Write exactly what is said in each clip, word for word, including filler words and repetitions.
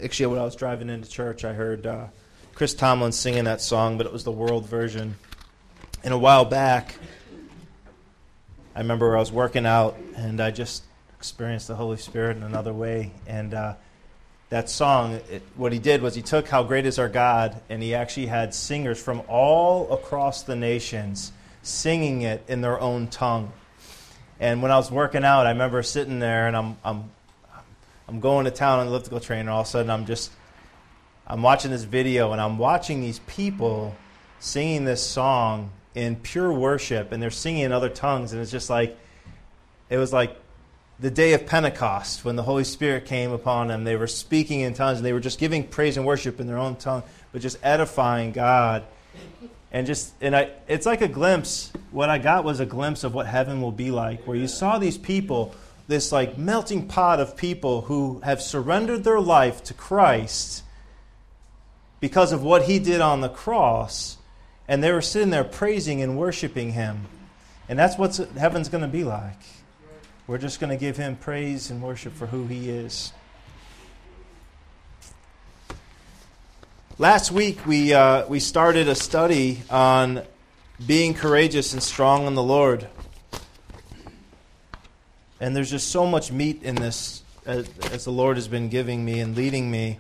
actually, when I was driving into church, I heard uh, Chris Tomlin singing that song, but it was the world version. And a while back, I remember I was working out, and I just experienced the Holy Spirit in another way. And uh, that song, it, what he did was he took How Great Is Our God, and he actually had singers from all across the nations singing it in their own tongue. And when I was working out, I remember sitting there, and I'm I'm I'm going to town on the elliptical trainer, and all of a sudden I'm just I'm watching this video, and I'm watching these people singing this song in pure worship, and they're singing in other tongues, and it's just like it was like the day of Pentecost when the Holy Spirit came upon them. They were speaking in tongues, and they were just giving praise and worship in their own tongue, but just edifying God. And just and I it's like a glimpse. What I got was a glimpse of what heaven will be like, where you saw these people, this like melting pot of people who have surrendered their life to Christ because of what He did on the cross, and they were sitting there praising and worshiping Him. And that's what heaven's going to be like. We're just going to give Him praise and worship for who He is. Last week we uh, we started a study on being courageous and strong in the Lord. And there's just so much meat in this as, as the Lord has been giving me and leading me.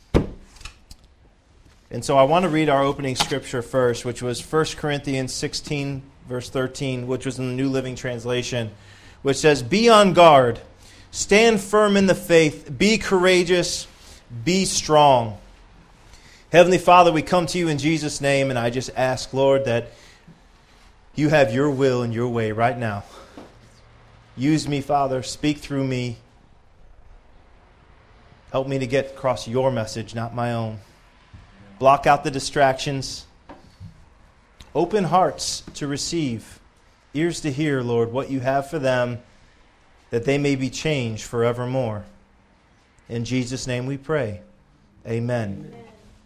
And so I want to read our opening scripture first, which was First Corinthians sixteen, verse thirteen, which was in the New Living Translation, which says, "Be on guard, stand firm in the faith, be courageous, be strong." Heavenly Father, we come to you in Jesus' name, and I just ask, Lord, that you have your will and your way right now. Use me, Father. Speak through me. Help me to get across your message, not my own. Block out the distractions. Open hearts to receive. Ears to hear, Lord, what you have for them, that they may be changed forevermore. In Jesus' name we pray. Amen. Amen.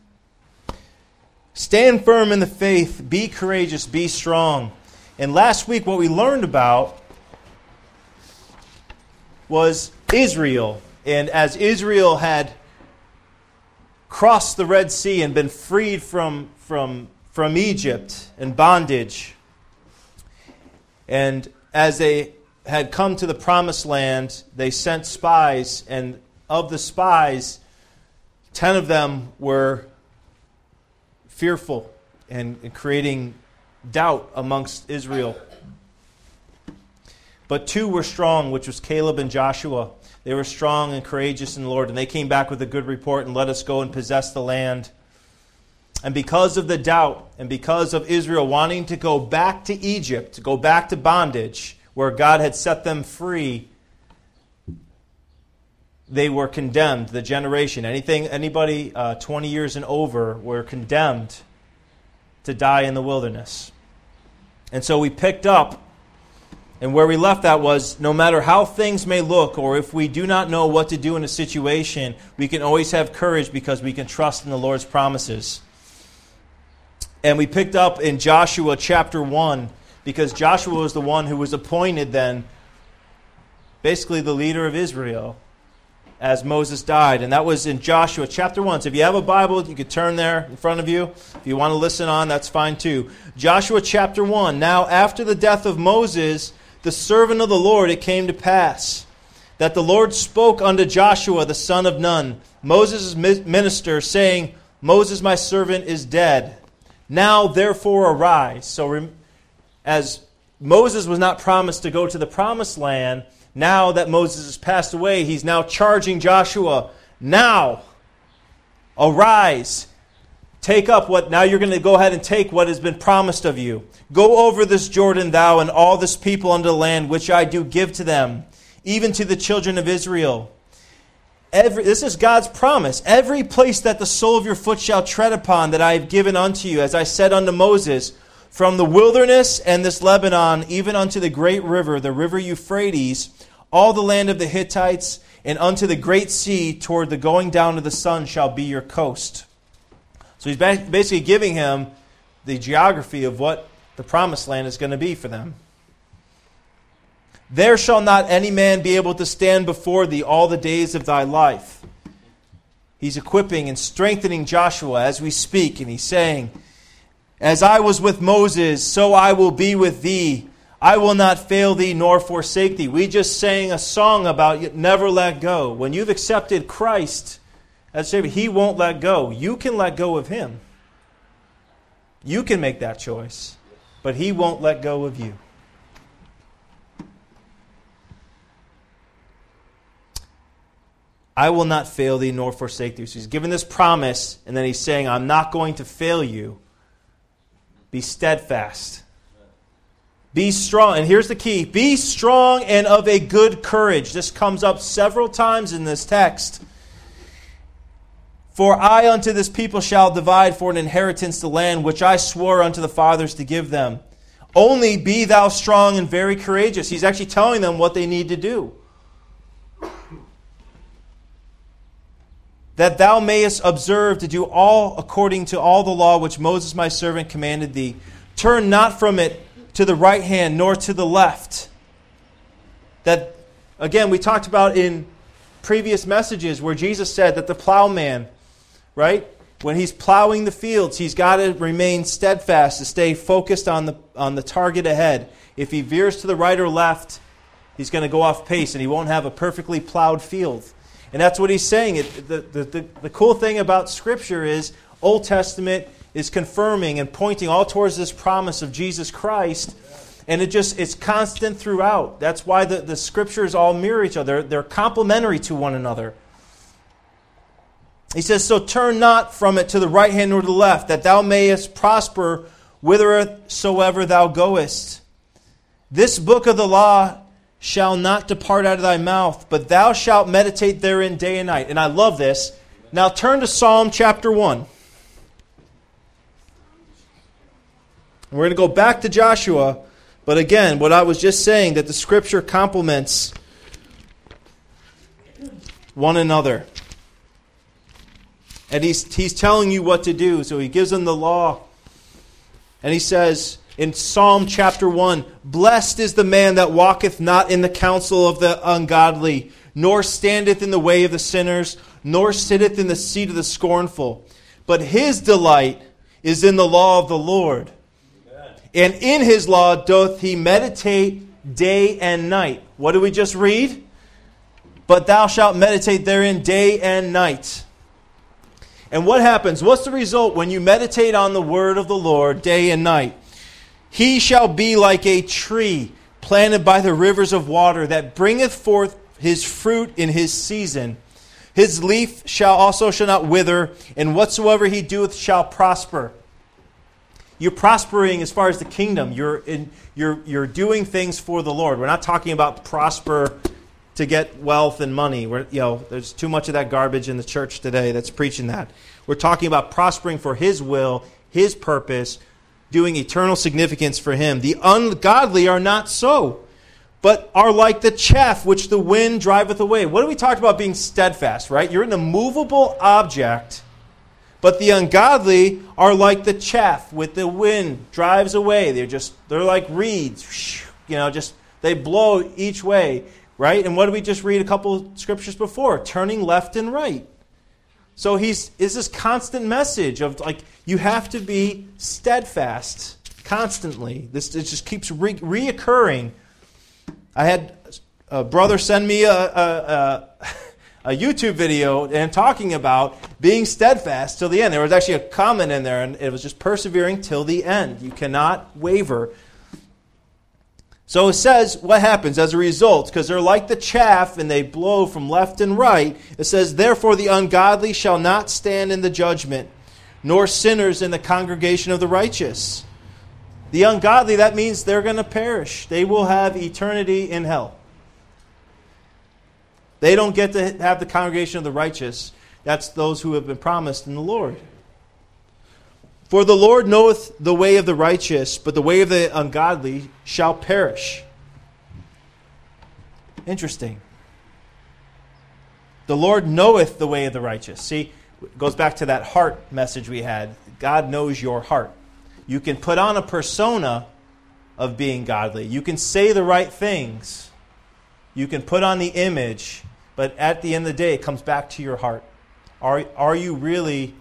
Stand firm in the faith. Be courageous. Be strong. And last week what we learned about was Israel. And as Israel had crossed the Red Sea and been freed from, from, from Egypt and bondage, and as they had come to the Promised Land, they sent spies, and of the spies, ten of them were fearful and, and creating doubt amongst Israel. But two were strong, which was Caleb and Joshua. They were strong and courageous in the Lord, and they came back with a good report and let us go and possess the land. And because of the doubt, and because of Israel wanting to go back to Egypt, to go back to bondage, where God had set them free, they were condemned, the generation. Anything, anybody uh, twenty years and over were condemned to die in the wilderness. And so we picked up, and where we left that was, no matter how things may look, or if we do not know what to do in a situation, we can always have courage because we can trust in the Lord's promises. And we picked up in Joshua chapter one, because Joshua was the one who was appointed then, basically the leader of Israel, as Moses died. And that was in Joshua chapter one. So if you have a Bible, you could turn there in front of you. If you want to listen on, that's fine too. Joshua chapter one. "Now after the death of Moses, the servant of the Lord, it came to pass that the Lord spoke unto Joshua the son of Nun, Moses' minister, saying, Moses my servant is dead. Now therefore arise." So as Moses was not promised to go to the promised land, now that Moses has passed away, he's now charging Joshua, "Now, arise, take up what, now you're going to go ahead and take what has been promised of you. Go over this Jordan, thou and all this people unto the land which I do give to them, even to the children of Israel. Every, this is God's promise. Every place that the sole of your foot shall tread upon that I have given unto you, as I said unto Moses, from the wilderness and this Lebanon, even unto the great river, the river Euphrates, all the land of the Hittites, and unto the great sea toward the going down of the sun shall be your coast." So he's basically giving him the geography of what the promised land is going to be for them. "There shall not any man be able to stand before thee all the days of thy life." He's equipping and strengthening Joshua as we speak, and he's saying, as I was with Moses, so I will be with thee. I will not fail thee nor forsake thee. We just sang a song about never let go. When you've accepted Christ as Savior, He won't let go. You can let go of Him. You can make that choice, but He won't let go of you. I will not fail thee nor forsake thee. So He's given this promise, and then He's saying, I'm not going to fail you. Be steadfast. Be strong. And here's the key. Be strong and of a good courage. This comes up several times in this text. For I unto this people shall divide for an inheritance the land which I swore unto the fathers to give them. Only be thou strong and very courageous. He's actually telling them what they need to do. That thou mayest observe to do all according to all the law which Moses my servant commanded thee. Turn not from it to the right hand nor to the left. That, again, we talked about in previous messages where Jesus said that the plowman, right, when he's plowing the fields, he's got to remain steadfast to stay focused on the on the target ahead. If he veers to the right or left, he's going to go off pace and he won't have a perfectly plowed field. And that's what he's saying. It, the, the, the, the cool thing about Scripture is Old Testament is confirming and pointing all towards this promise of Jesus Christ. And it just it's constant throughout. That's why the, the Scriptures all mirror each other. They're complementary to one another. He says, so turn not from it to the right hand nor to the left, that thou mayest prosper whithersoever thou goest. This book of the law shall not depart out of thy mouth, but thou shalt meditate therein day and night. And I love this. Now turn to Psalm chapter one. We're going to go back to Joshua, but again, what I was just saying, that the Scripture complements one another. And he's, he's telling you what to do, so he gives them the law. And he says in Psalm chapter one, blessed is the man that walketh not in the counsel of the ungodly, nor standeth in the way of the sinners, nor sitteth in the seat of the scornful. But his delight is in the law of the Lord. Amen. And in his law doth he meditate day and night. What did we just read? But thou shalt meditate therein day and night. And what happens? What's the result when you meditate on the word of the Lord day and night? He shall be like a tree planted by the rivers of water, that bringeth forth his fruit in his season. His leaf shall also shall not wither, and whatsoever he doeth shall prosper. You're prospering as far as the kingdom. You're in, you're you're doing things for the Lord. We're not talking about prosper to get wealth and money. We're, you know, there's too much of that garbage in the church today that's preaching that. We're talking about prospering for His will, His purpose, doing eternal significance for Him. The ungodly are not so, but are like the chaff which the wind driveth away. What do we talk about being steadfast, right? You're an immovable object, but the ungodly are like the chaff with the wind drives away. They're just, they're like reeds, you know, just, they blow each way. Right? And what did we just read a couple scriptures before? Turning left and right. So he's is this constant message of like, you have to be steadfast constantly. This it just keeps re- reoccurring. I had a brother send me a, a, a, a YouTube video and talking about being steadfast till the end. There was actually a comment in there, and it was just persevering till the end. You cannot waver. So it says what happens as a result, because they're like the chaff and they blow from left and right. It says, therefore the ungodly shall not stand in the judgment, nor sinners in the congregation of the righteous. The ungodly, that means they're going to perish. They will have eternity in hell. They don't get to have the congregation of the righteous. That's those who have been promised in the Lord. For the Lord knoweth the way of the righteous, but the way of the ungodly shall perish. Interesting. The Lord knoweth the way of the righteous. See, it goes back to that heart message we had. God knows your heart. You can put on a persona of being godly. You can say the right things. You can put on the image, but at the end of the day, it comes back to your heart. Are, are you really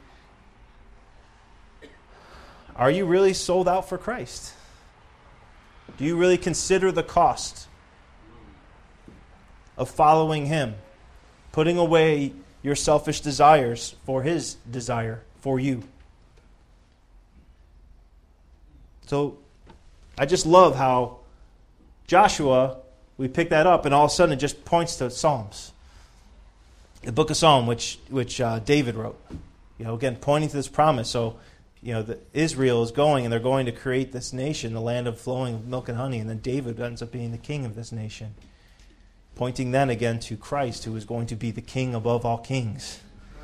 are you really sold out for Christ? Do you really consider the cost of following Him, putting away your selfish desires for His desire for you? So I just love how Joshua, we pick that up, and all of a sudden it just points to Psalms. The book of Psalm, which which uh, David wrote. You know, again, pointing to this promise. So, you know, the, Israel is going, and they're going to create this nation, the land of flowing milk and honey, and then David ends up being the king of this nation. Pointing then again to Christ, who is going to be the king above all kings.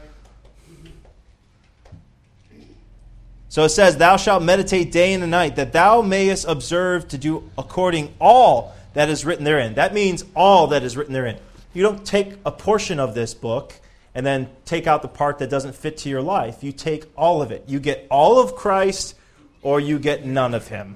So it says, thou shalt meditate day and night, that thou mayest observe to do according all that is written therein. That means all that is written therein. You don't take a portion of this book and then take out the part that doesn't fit to your life. You take all of it. You get all of Christ, or you get none of Him.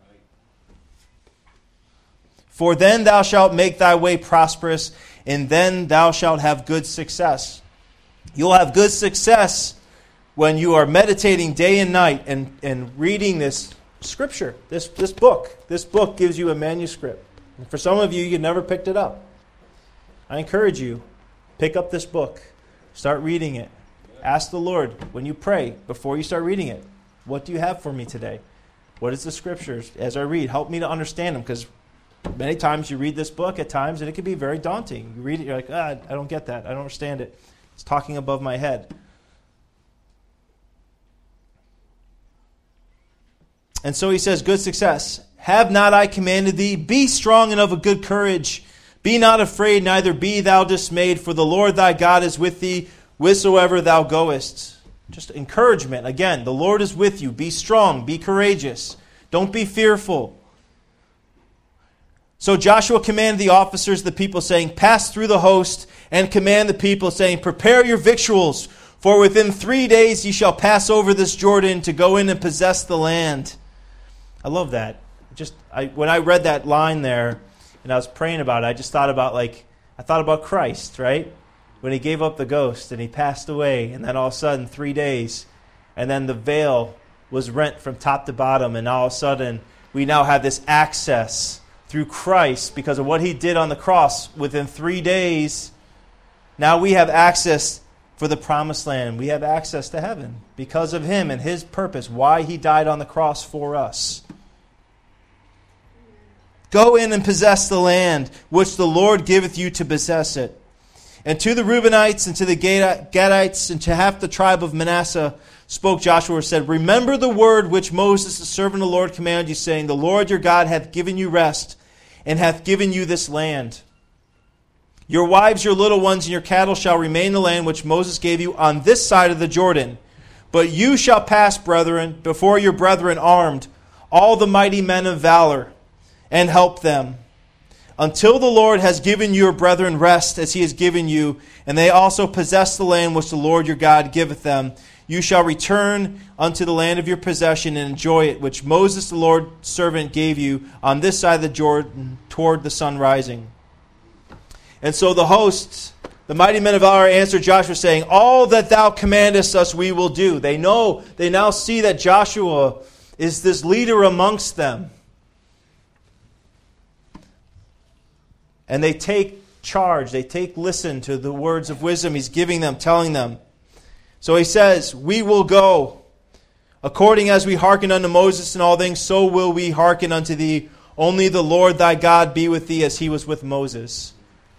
For then thou shalt make thy way prosperous, and then thou shalt have good success. You'll have good success when you are meditating day and night and, and reading this scripture, this, this book. This book gives you a manuscript. And for some of you, you never picked it up. I encourage you, pick up this book. Start reading it. Ask the Lord, when you pray, before you start reading it, what do you have for me today? What is the scriptures? As I read, help me to understand them, because many times you read this book at times, and it can be very daunting. You read it, you're like, ah, I don't get that. I don't understand it. It's talking above my head. And so he says, good success. Have not I commanded thee? Be strong and of a good courage. Be not afraid, neither be thou dismayed, for the Lord thy God is with thee, whithersoever thou goest. Just encouragement. Again, the Lord is with you. Be strong. Be courageous. Don't be fearful. So Joshua commanded the officers of the people, saying, pass through the host, and command the people, saying, prepare your victuals, for within three days ye shall pass over this Jordan to go in and possess the land. I love that. Just I, when I read that line there, and I was praying about it, I just thought about like I thought about Christ, right? When He gave up the ghost and He passed away, and then all of a sudden three days, and then the veil was rent from top to bottom, and all of a sudden we now have this access through Christ because of what He did on the cross. Within three days, now we have access for the promised land. We have access to heaven because of Him and His purpose, why He died on the cross for us. Go in and possess the land, which the Lord giveth you to possess it. And to the Reubenites, and to the Gadites, and to half the tribe of Manasseh, spoke Joshua, and said, remember the word which Moses, the servant of the Lord, commanded you, saying, the Lord your God hath given you rest, and hath given you this land. Your wives, your little ones, and your cattle shall remain in the land which Moses gave you on this side of the Jordan. But you shall pass, brethren, before your brethren armed, all the mighty men of valor, and help them, until the Lord has given your brethren rest as He has given you, and they also possess the land which the Lord your God giveth them. You shall return unto the land of your possession and enjoy it, which Moses the Lord's servant gave you on this side of the Jordan toward the sun rising. And so the hosts, the mighty men of valor, answered Joshua, saying, all that thou commandest us we will do. They know, they now see that Joshua is this leader amongst them. And they take charge, they take listen to the words of wisdom He's giving them, telling them. So he says, we will go. According as we hearken unto Moses in all things, so will we hearken unto thee. Only the Lord thy God be with thee as He was with Moses.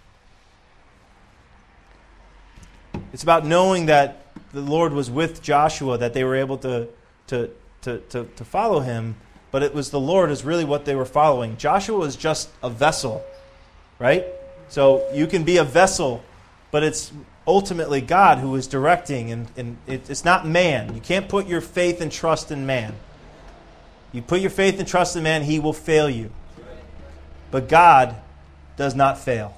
It's about knowing that the Lord was with Joshua, that they were able to, to, to, to, to follow Him. But it was the Lord is really what they were following. Joshua was just a vessel. Right? So you can be a vessel, but it's ultimately God who is directing, and, and it, it's not man. You can't put your faith and trust in man. You put your faith and trust in man, he will fail you. But God does not fail.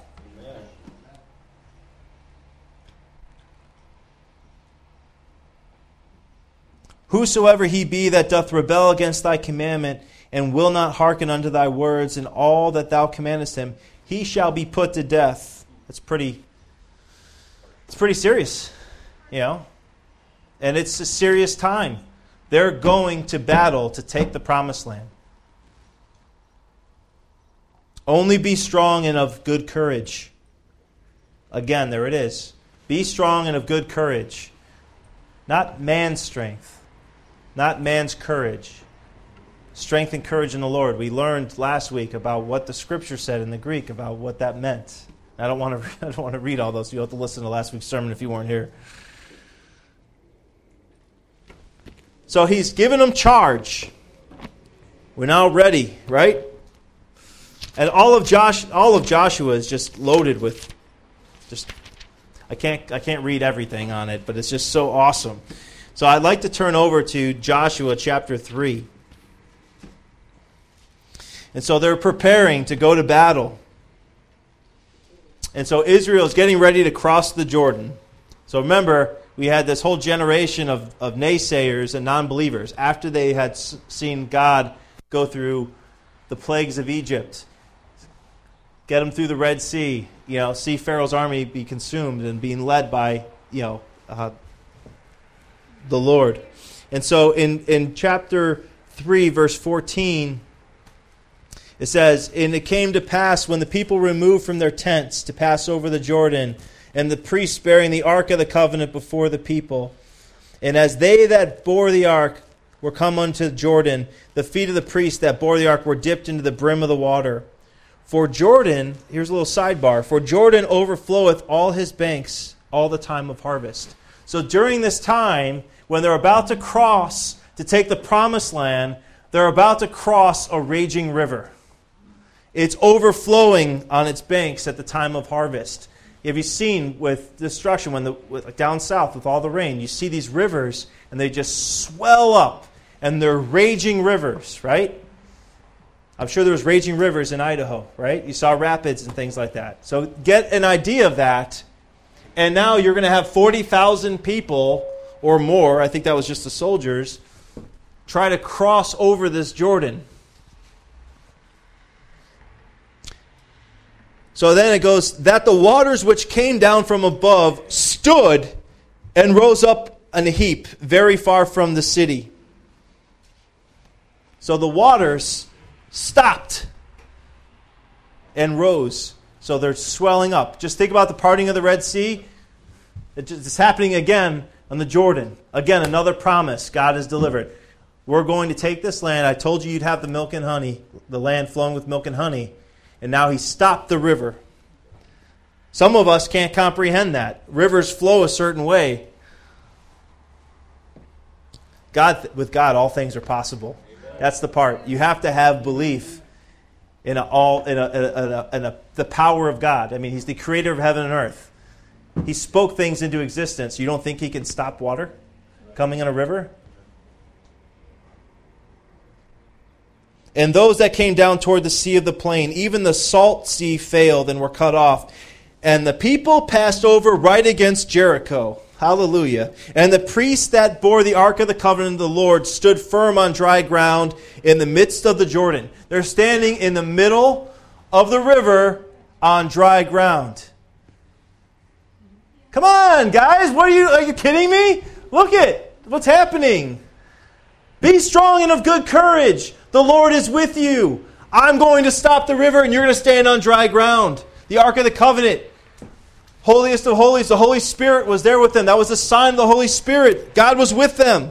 Whosoever he be that doth rebel against thy commandment, and will not hearken unto thy words, and all that thou commandest him, he shall be put to death. That's pretty, it's pretty serious. You know? And it's a serious time. They're going to battle to take the promised land. Only be strong and of good courage. Again, there it is. Be strong and of good courage. Not man's strength. Not man's courage. Strength and courage in the Lord. We learned last week about what the Scripture said in the Greek about what that meant. I don't want to. I don't want to read all those. You'll have to listen to last week's sermon if you weren't here. So he's given them charge. We're now ready, right? And all of Josh, all of Joshua is just loaded with, just I can't I can't read everything on it, but it's just so awesome. So I'd like to turn over to Joshua chapter three. And so they're preparing to go to battle. And so Israel is getting ready to cross the Jordan. So remember, we had this whole generation of, of naysayers and non-believers after they had s- seen God go through the plagues of Egypt, get them through the Red Sea, you know, see Pharaoh's army be consumed and being led by, you know, uh, the Lord. And so in, in chapter three, verse fourteen, it says, "And it came to pass when the people removed from their tents to pass over the Jordan, and the priests bearing the ark of the covenant before the people. And as they that bore the ark were come unto Jordan, the feet of the priests that bore the ark were dipped into the brim of the water. For Jordan," here's a little sidebar, "for Jordan overfloweth all his banks all the time of harvest." So during this time, when they're about to cross to take the promised land, they're about to cross a raging river. It's overflowing on its banks at the time of harvest. Have you seen with destruction, when the with, down south with all the rain, you see these rivers and they just swell up and they're raging rivers, right? I'm sure there was raging rivers in Idaho, right? You saw rapids and things like that. So get an idea of that. And now you're going to have forty thousand people or more, I think that was just the soldiers, try to cross over this Jordan. So then it goes, "that the waters which came down from above stood and rose up in a heap very far from the city." So the waters stopped and rose. So they're swelling up. Just think about the parting of the Red Sea. It's happening again on the Jordan. Again, another promise God has delivered. We're going to take this land. I told you you'd have the milk and honey, the land flowing with milk and honey. And now he stopped the river. Some of us can't comprehend that. Rivers flow a certain way. God, with God, all things are possible. Amen. That's the part. You have to have belief in a, all in, a, in, a, in a, the power of God. I mean, He's the creator of heaven and earth. He spoke things into existence. You don't think He can stop water coming in a river? "And those that came down toward the sea of the plain, even the salt sea failed and were cut off. And the people passed over right against Jericho." Hallelujah. "And the priests that bore the ark of the covenant of the Lord stood firm on dry ground in the midst of the Jordan." They're standing in the middle of the river on dry ground. Come on, guys. What are you, are you kidding me? Look at what's happening. "Be strong and of good courage. The Lord is with you. I'm going to stop the river and you're going to stand on dry ground." The Ark of the Covenant, holiest of holies, the Holy Spirit was there with them. That was a sign of the Holy Spirit. God was with them.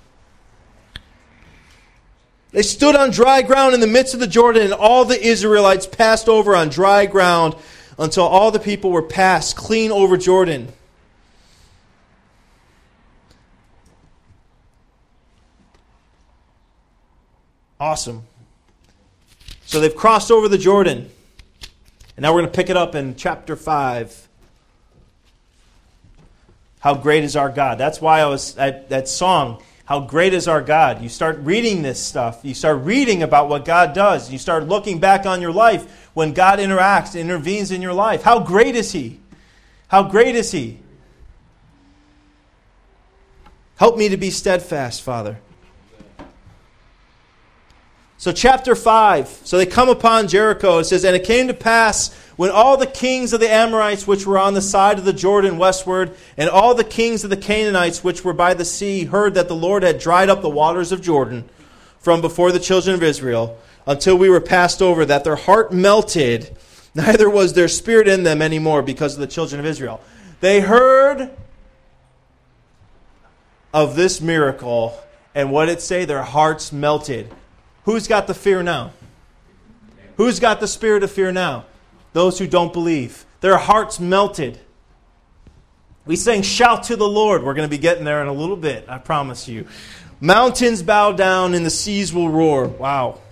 They stood on dry ground in the midst of the Jordan, and all the Israelites passed over on dry ground until all the people were passed clean over Jordan. Awesome. So they've crossed over the Jordan. And now we're going to pick it up in chapter five. How great is our God. That's why I was, I, that song, How Great is Our God. You start reading this stuff. You start reading about what God does. You start looking back on your life when God interacts, intervenes in your life. How great is He? How great is He? Help me to be steadfast, Father. So chapter five. So they come upon Jericho. It says, "And it came to pass When all the kings of the Amorites which were on the side of the Jordan westward, and all the kings of the Canaanites which were by the sea, heard that the Lord had dried up the waters of Jordan from before the children of Israel, until we were passed over, that their heart melted, neither was their spirit in them anymore because of the children of Israel. They heard of this miracle, and what did it say? Their hearts melted. Who's got the fear now? Who's got the spirit of fear now? Those who don't believe. Their hearts melted. We sang, shout to the Lord. We're going to be getting there in a little bit, I promise you. Mountains bow down and the seas will roar. Wow.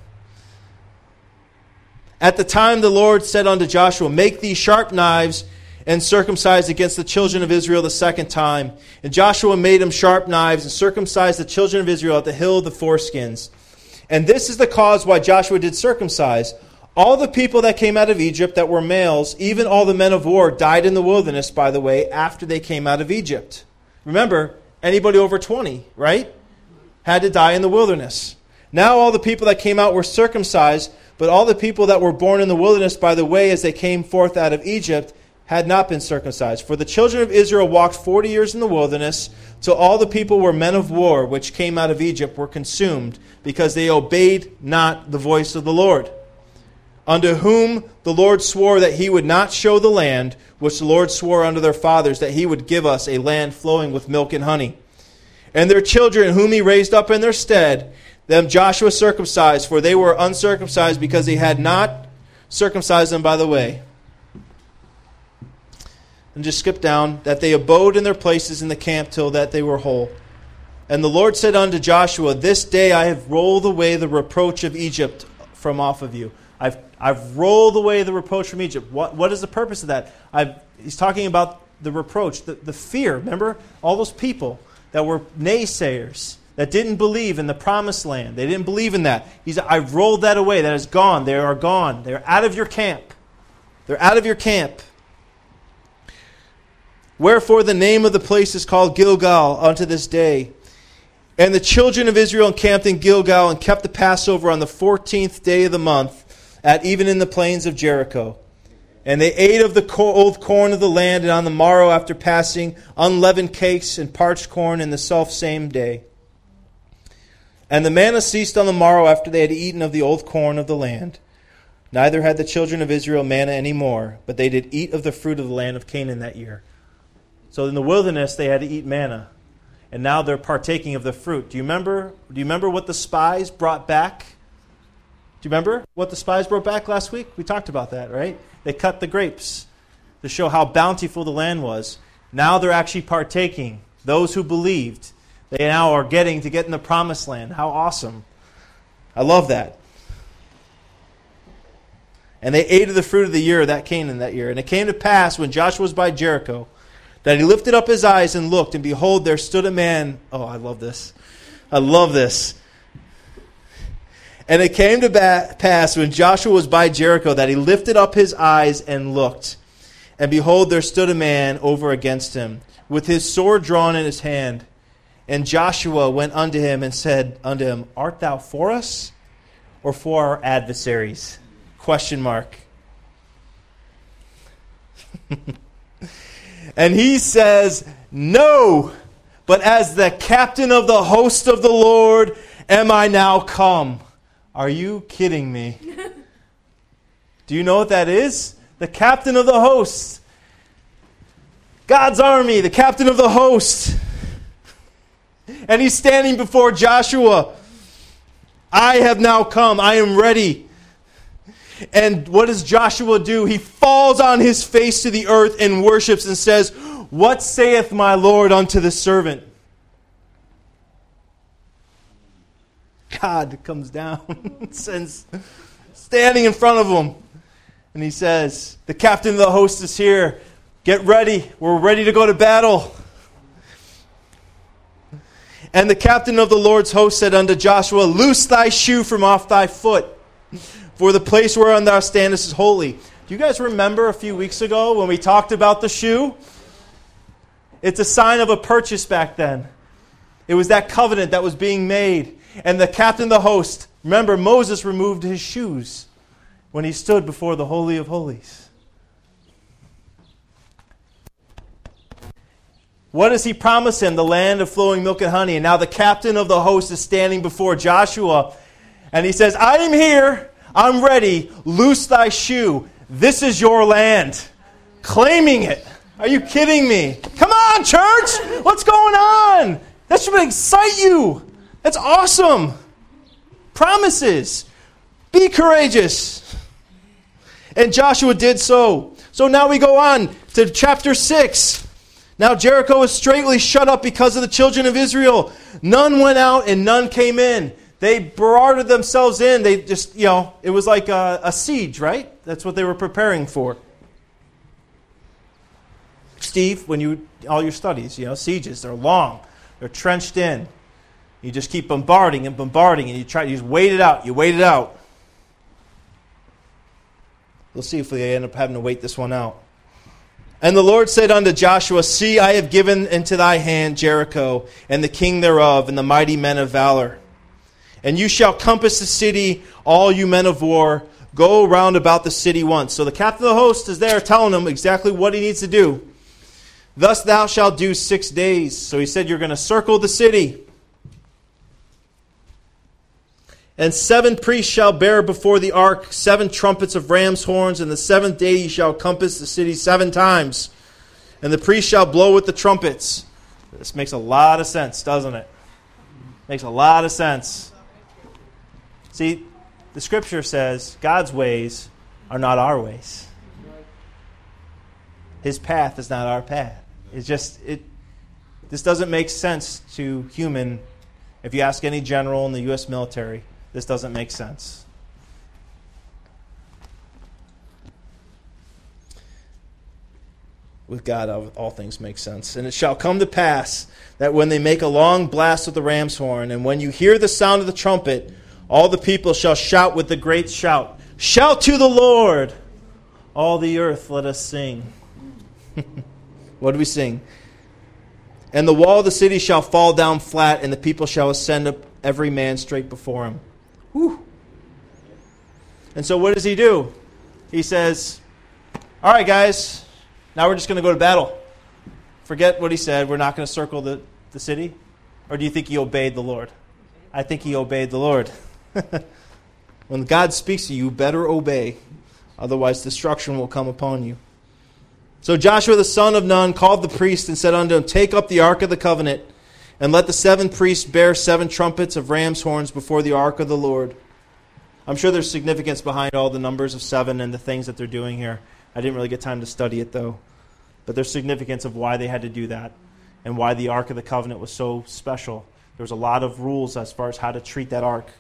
At the time the Lord said unto Joshua, make these sharp knives and circumcise against the children of Israel the second time. And Joshua made him sharp knives and circumcised the children of Israel at the hill of the foreskins. And this is the cause why Joshua did circumcise. All the people that came out of Egypt that were males, even all the men of war, died in the wilderness, by the way, after they came out of Egypt. Remember, anybody over twenty, right, had to die in the wilderness. Now all the people that came out were circumcised, but all the people that were born in the wilderness, by the way, as they came forth out of Egypt, had not been circumcised. For the children of Israel walked forty years in the wilderness, till all the people were men of war, which came out of Egypt, were consumed, because they obeyed not the voice of the Lord, unto whom the Lord swore that he would not show the land, which the Lord swore unto their fathers, that he would give us a land flowing with milk and honey. And their children, whom he raised up in their stead, them Joshua circumcised, for they were uncircumcised, because he had not circumcised them by the way. And just skip down, that they abode in their places in the camp till that they were whole. And the Lord said unto Joshua, this day I have rolled away the reproach of Egypt from off of you. I've I've rolled away the reproach from Egypt. What what is the purpose of that? I've, he's talking about the reproach, the, the fear. Remember, all those people that were naysayers, that didn't believe in the promised land. They didn't believe in that. He's I've rolled that away. That is gone. They are gone. They're out of your camp. They're out of your camp. Wherefore the name of the place is called Gilgal unto this day. And the children of Israel encamped in Gilgal and kept the Passover on the fourteenth day of the month, at even in the plains of Jericho. And they ate of the old corn of the land, and on the morrow after passing, unleavened cakes and parched corn in the selfsame day. And the manna ceased on the morrow after they had eaten of the old corn of the land. Neither had the children of Israel manna any more, but they did eat of the fruit of the land of Canaan that year. So in the wilderness they had to eat manna, and now they're partaking of the fruit. Do you remember? Do you remember what the spies brought back? Do you remember what the spies brought back last week? We talked about that, right? They cut the grapes to show how bountiful the land was. Now they're actually partaking. Those who believed, they now are getting to get in the promised land. How awesome. I love that. And they ate of the fruit of the year that Canaan that year. And it came to pass when Joshua was by Jericho, that he lifted up his eyes and looked, and behold, there stood a man. Oh, I love this. I love this. And it came to pass when Joshua was by Jericho that he lifted up his eyes and looked. And behold, there stood a man over against him, with his sword drawn in his hand. And Joshua went unto him and said unto him, art thou for us or for our adversaries? Question mark. And he says, no, but as the captain of the host of the Lord am I now come. Are you kidding me? Do you know what that is? The captain of the host. God's army, the captain of the host. And he's standing before Joshua. I have now come. I am ready. And what does Joshua do? He falls on his face to the earth and worships and says, what saith my Lord unto the servant? God comes down, sends, standing in front of him. And he says, the captain of the host is here. Get ready. We're ready to go to battle. And the captain of the Lord's host said unto Joshua, loose thy shoe from off thy foot, for the place whereon thou standest is holy. Do you guys remember a few weeks ago when we talked about the shoe? It's a sign of a purchase back then. It was that covenant that was being made. And the captain of the host, remember, Moses removed his shoes when he stood before the Holy of Holies. What does he promise him? The land of flowing milk and honey. And now the captain of the host is standing before Joshua. And he says, I am here. I'm ready. Loose thy shoe. This is your land. Claiming it. Are you kidding me? Come on, church. What's going on? That should excite you. That's awesome. Promises. Be courageous. And Joshua did so. So now we go on to chapter six. Now Jericho was straightly shut up because of the children of Israel. None went out and none came in. They bartered themselves in. They just, you know, it was like a, a siege, right? That's what they were preparing for. Steve, when you, all your studies, you know, sieges, they're long. They're trenched in. You just keep bombarding and bombarding and you try, you just wait it out. You wait it out. We'll see if we end up having to wait this one out. And the Lord said unto Joshua, See, I have given into thy hand Jericho, and the king thereof, and the mighty men of valor. And you shall compass the city, all you men of war. Go round about the city once. So the captain of the host is there telling him exactly what he needs to do. Thus thou shalt do six days. So he said, you're going to circle the city. And seven priests shall bear before the ark seven trumpets of ram's horns, and the seventh day ye shall compass the city seven times. And the priests shall blow with the trumpets. This makes a lot of sense, doesn't it? Makes a lot of sense. See, the Scripture says God's ways are not our ways. His path is not our path. It's just, it. This doesn't make sense to human. If you ask any general in the U S military, this doesn't make sense. With God, all things make sense. And it shall come to pass that when they make a long blast with the ram's horn, and when you hear the sound of the trumpet, all the people shall shout with a great shout. Shout to the Lord! All the earth let us sing. What do we sing? And the wall of the city shall fall down flat, and the people shall ascend up every man straight before him. Whew. And so what does he do? He says, all right, guys, now we're just going to go to battle. Forget what he said. We're not going to circle the, the city. Or do you think he obeyed the Lord? I think he obeyed the Lord. When God speaks to you, you better obey. Otherwise, destruction will come upon you. So Joshua the son of Nun called the priest and said unto him, Take up the ark of the covenant, and let the seven priests bear seven trumpets of ram's horns before the ark of the Lord. I'm sure there's significance behind all the numbers of seven and the things that they're doing here. I didn't really get time to study it, though. But there's significance of why they had to do that and why the Ark of the Covenant was so special. There was a lot of rules as far as how to treat that ark.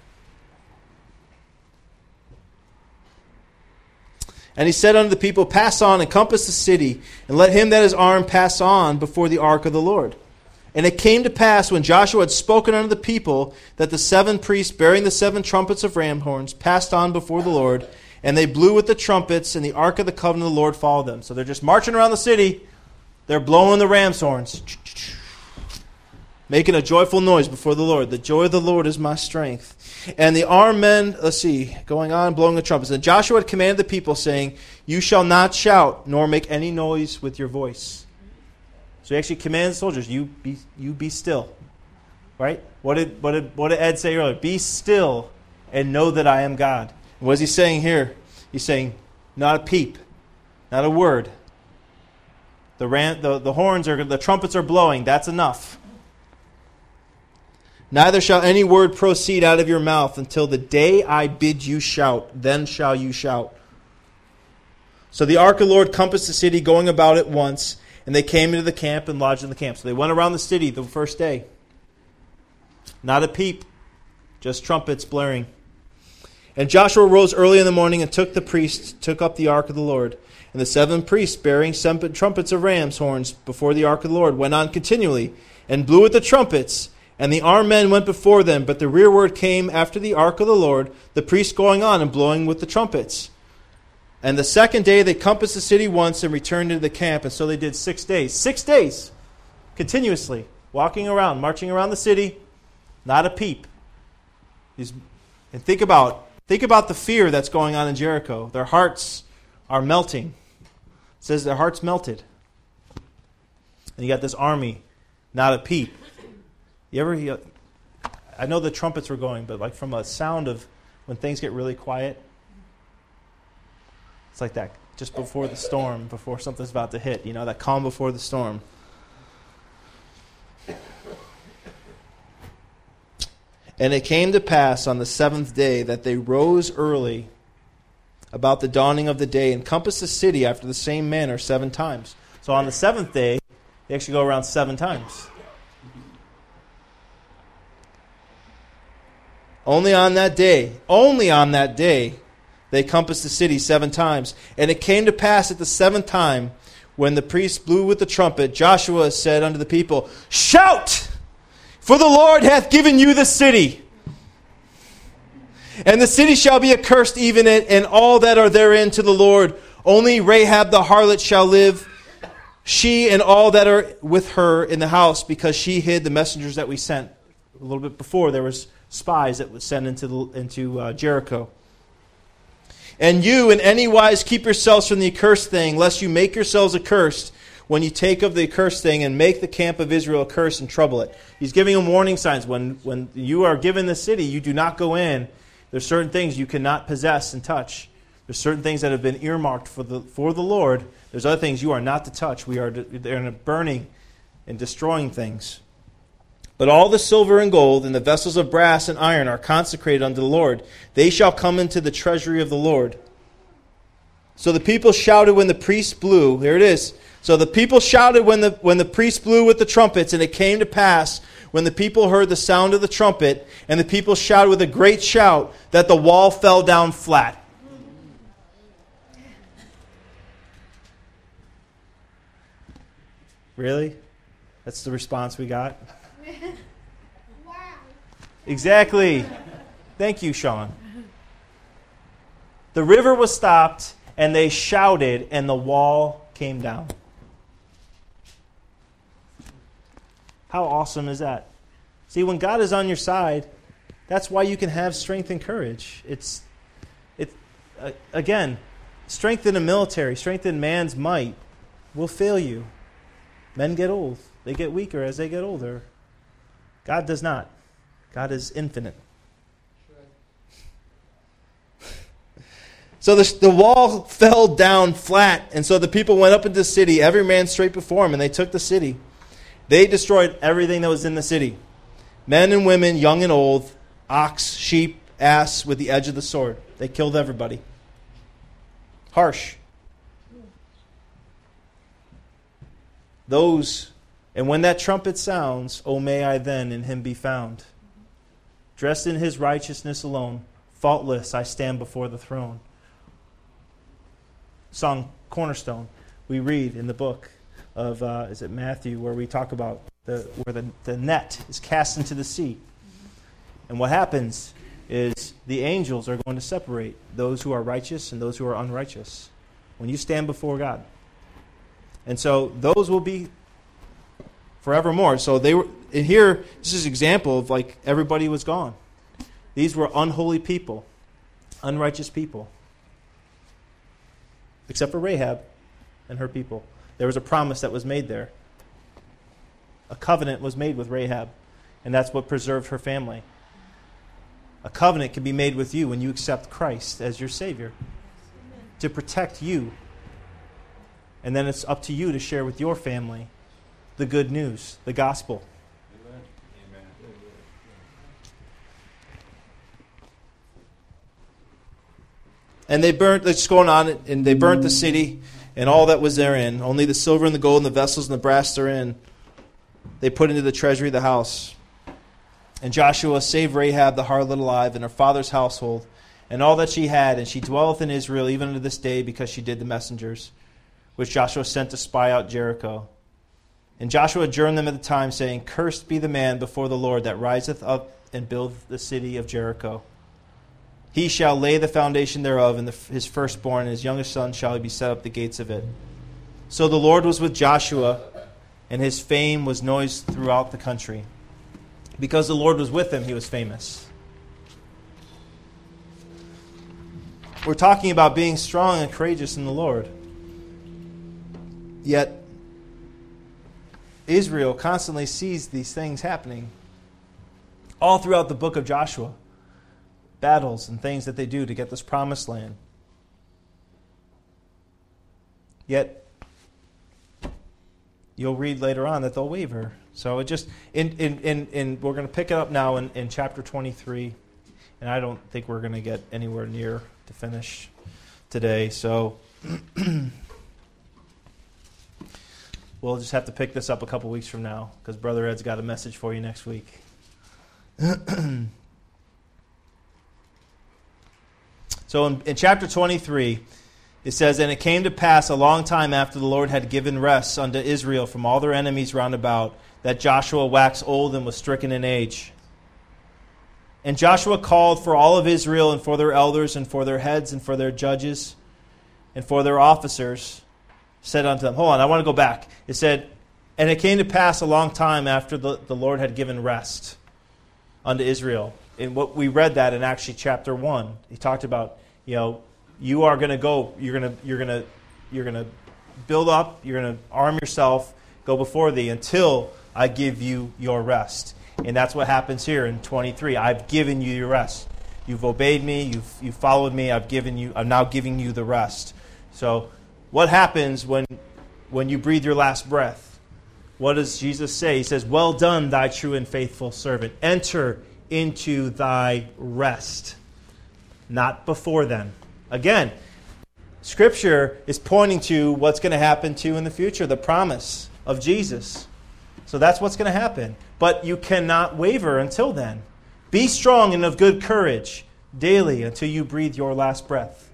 And he said unto the people, Pass on and compass the city, and let him that is armed pass on before the ark of the Lord. And it came to pass, when Joshua had spoken unto the people, that the seven priests bearing the seven trumpets of ram horns passed on before the Lord, and they blew with the trumpets, and the ark of the covenant of the Lord followed them. So they're just marching around the city. They're blowing the ram's horns, making a joyful noise before the Lord. The joy of the Lord is my strength. And the armed men, let's see, going on, blowing the trumpets. And Joshua had commanded the people, saying, You shall not shout, nor make any noise with your voice. So he actually commands the soldiers, you be you be still. Right? What did what did what did Ed say earlier? Be still and know that I am God. And what is he saying here? He's saying, not a peep, not a word. The ram, the, the horns are the trumpets are blowing, that's enough. Neither shall any word proceed out of your mouth until the day I bid you shout, then shall you shout. So the ark of the Lord compassed the city, going about it once. And they came into the camp and lodged in the camp. So they went around the city the first day. Not a peep, just trumpets blaring. And Joshua rose early in the morning and took the priests, took up the ark of the Lord. And the seven priests, bearing seven trumpets of ram's horns before the ark of the Lord, went on continually and blew with the trumpets. And the armed men went before them, but the rearward came after the ark of the Lord, the priests going on and blowing with the trumpets. And the second day they compassed the city once and returned into the camp. And so they did six days. Six days. Continuously. Walking around. Marching around the city. Not a peep. And think about, think about the fear that's going on in Jericho. Their hearts are melting. It says their hearts melted. And you got this army, not a peep. You ever hear, I know the trumpets were going, but like from a sound of when things get really quiet, it's like that just before the storm, before something's about to hit, you know, that calm before the storm. And it came to pass on the seventh day that they rose early about the dawning of the day and compassed the city after the same manner seven times. So on the seventh day, they actually go around seven times. Only on that day, only on that day, they compassed the city seven times. And it came to pass at the seventh time, when the priest blew with the trumpet, Joshua said unto the people, Shout! For the Lord hath given you the city. And the city shall be accursed, even it, and all that are therein to the Lord. Only Rahab the harlot shall live, she and all that are with her in the house, because she hid the messengers that we sent. A little bit before, there was spies that was sent into, the, into uh, Jericho. And you in any wise keep yourselves from the accursed thing, lest you make yourselves accursed, when you take of the accursed thing and make the camp of Israel a curse and trouble it. He's giving them warning signs. When, when you are given the city, you do not go in. There's certain things you cannot possess and touch. There's certain things that have been earmarked for the for the Lord. There's other things you are not to touch. We are they're burning and destroying things. But all the silver and gold and the vessels of brass and iron are consecrated unto the Lord. They shall come into the treasury of the Lord. So the people shouted when the priest blew. Here it is. So the people shouted when the when the priest blew with the trumpets, and it came to pass, when the people heard the sound of the trumpet, and the people shouted with a great shout, that the wall fell down flat. Really? That's the response we got? Wow. Exactly. Thank you, Sean. The river was stopped, and they shouted, and the wall came down. How awesome is that? See, when God is on your side, that's why you can have strength and courage. It's, it, uh, again, strength in the military, strength in man's might will fail you. Men get old. They get weaker as they get older. God does not. God is infinite. So the, the wall fell down flat, and so the people went up into the city, every man straight before him, and they took the city. They destroyed everything that was in the city. Men and women, young and old, ox, sheep, ass, with the edge of the sword. They killed everybody. Harsh. Those, and when that trumpet sounds, O may I then in him be found. Dressed in his righteousness alone, faultless I stand before the throne. Song Cornerstone, we read in the book of, uh, is it Matthew, where we talk about the where the, the net is cast into the sea. And what happens is the angels are going to separate those who are righteous and those who are unrighteous when you stand before God. And so those will be forevermore. So they were, and here, this is an example of like everybody was gone. These were unholy people, unrighteous people. Except for Rahab and her people. There was a promise that was made there. A covenant was made with Rahab, and that's what preserved her family. A covenant can be made with you when you accept Christ as your Savior to protect you. And then it's up to you to share with your family the good news, the gospel. Amen. Amen. And they burnt, let's go on, and they burnt the city and all that was therein. Only the silver and the gold and the vessels and the brass therein they put into the treasury of the house. And Joshua saved Rahab the harlot alive and her father's household and all that she had, and she dwelleth in Israel even unto this day, because she did the messengers which Joshua sent to spy out Jericho. And Joshua adjourned them at the time, saying, Cursed be the man before the Lord that riseth up and buildeth the city of Jericho. He shall lay the foundation thereof, and the, his firstborn and his youngest son shall be set up the gates of it. So the Lord was with Joshua, and his fame was noised throughout the country. Because the Lord was with him, he was famous. We're talking about being strong and courageous in the Lord. Yet, Israel constantly sees these things happening all throughout the book of Joshua. Battles and things that they do to get this promised land. Yet, you'll read later on that they'll waver. So it just, in, in, in, in we're going to pick it up now in, in chapter twenty-three. And I don't think we're going to get anywhere near to finish today. So we'll just have to pick this up a couple weeks from now, because Brother Ed's got a message for you next week. So in, in chapter twenty-three, it says, "And it came to pass a long time after the Lord had given rest unto Israel from all their enemies round about, that Joshua waxed old and was stricken in age. And Joshua called for all of Israel, and for their elders, and for their heads, and for their judges, and for their officers, said unto them," hold on, I want to go back. It said, "And it came to pass a long time after the, the Lord had given rest unto Israel." And what we read that in actually chapter one. He talked about, you know, you are going to go, you're going to, you're going to, you're going to build up, you're going to arm yourself, go before thee until I give you your rest. And that's what happens here in twenty-three. I've given you your rest. You've obeyed me. You've you've followed me. I've given you. I'm now giving you the rest. So, what happens when when you breathe your last breath? What does Jesus say? He says, "Well done, thy true and faithful servant. Enter into thy rest." Not before then. Again, Scripture is pointing to what's going to happen to in the future, the promise of Jesus. So that's what's going to happen. But you cannot waver until then. Be strong and of good courage daily until you breathe your last breath.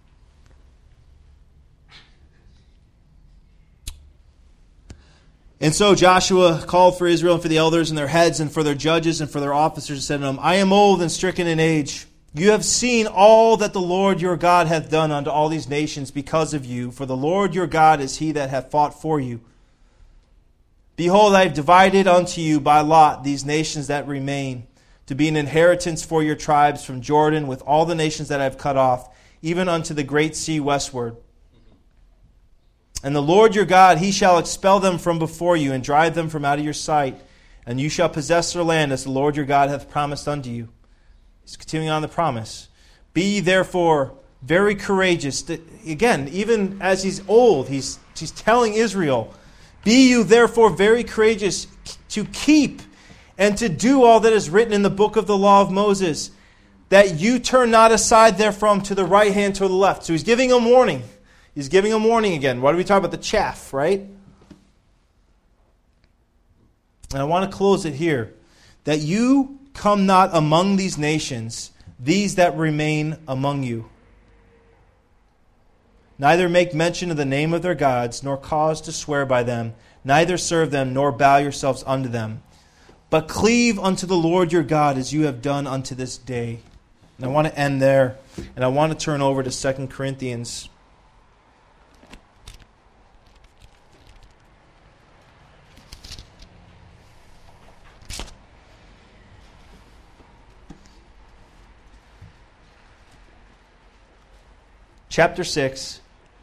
And so Joshua called for Israel and for the elders and their heads and for their judges and for their officers and said to them, "I am old and stricken in age. You have seen all that the Lord your God hath done unto all these nations because of you. For the Lord your God is he that hath fought for you. Behold, I have divided unto you by lot these nations that remain, to be an inheritance for your tribes from Jordan with all the nations that I have cut off, even unto the great sea westward. And the Lord your God, he shall expel them from before you, and drive them from out of your sight, and you shall possess their land as the Lord your God hath promised unto you." He's continuing on the promise. "Be ye therefore very courageous." Again, even as he's old, he's, he's telling Israel, "Be you therefore very courageous to keep and to do all that is written in the book of the law of Moses, that you turn not aside therefrom to the right hand or the left." So he's giving them warning. He's giving them warning again. What do we talk about? The chaff, right? And I want to close it here. "That you come not among these nations, these that remain among you. Neither make mention of the name of their gods, nor cause to swear by them, neither serve them, nor bow yourselves unto them. But cleave unto the Lord your God, as you have done unto this day." And I want to end there, and I want to turn over to Second Corinthians. Chapter six,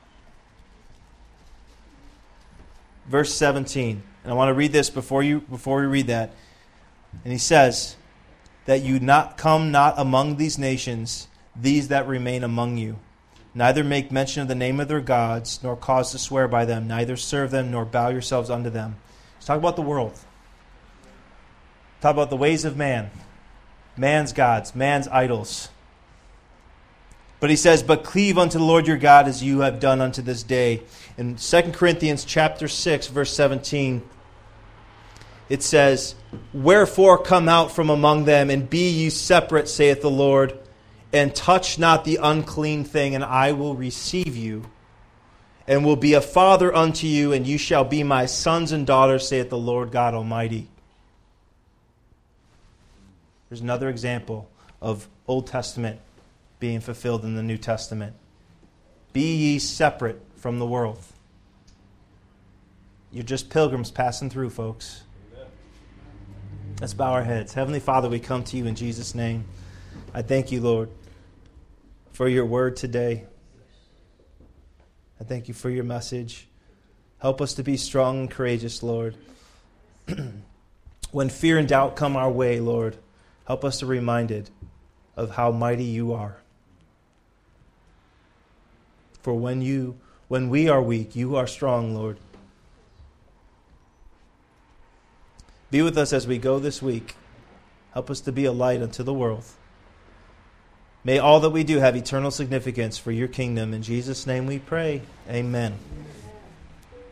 verse seventeen. And I want to read this before you before we read that. And he says, "That you not come not among these nations, these that remain among you. Neither make mention of the name of their gods, nor cause to swear by them, neither serve them, nor bow yourselves unto them." Let's talk about the world. Talk about the ways of man. Man's gods, man's idols. But he says, "But cleave unto the Lord your God, as you have done unto this day." In Second Corinthians chapter six, verse seventeen, it says, "Wherefore come out from among them, and be ye separate, saith the Lord, and touch not the unclean thing, and I will receive you, and will be a father unto you, and you shall be my sons and daughters, saith the Lord God Almighty." There's another example of Old Testament being fulfilled in the New Testament. "Be ye separate from the world." You're just pilgrims passing through, folks. Amen. Let's bow our heads. Heavenly Father, we come to you in Jesus' name. I thank you, Lord, for your word today. I thank you for your message. Help us to be strong and courageous, Lord. When fear and doubt come our way, Lord, help us to be reminded of how mighty you are. For when you, when we are weak, you are strong, Lord. Be with us as we go this week. Help us to be a light unto the world. May all that we do have eternal significance for your kingdom. In Jesus' name we pray. Amen.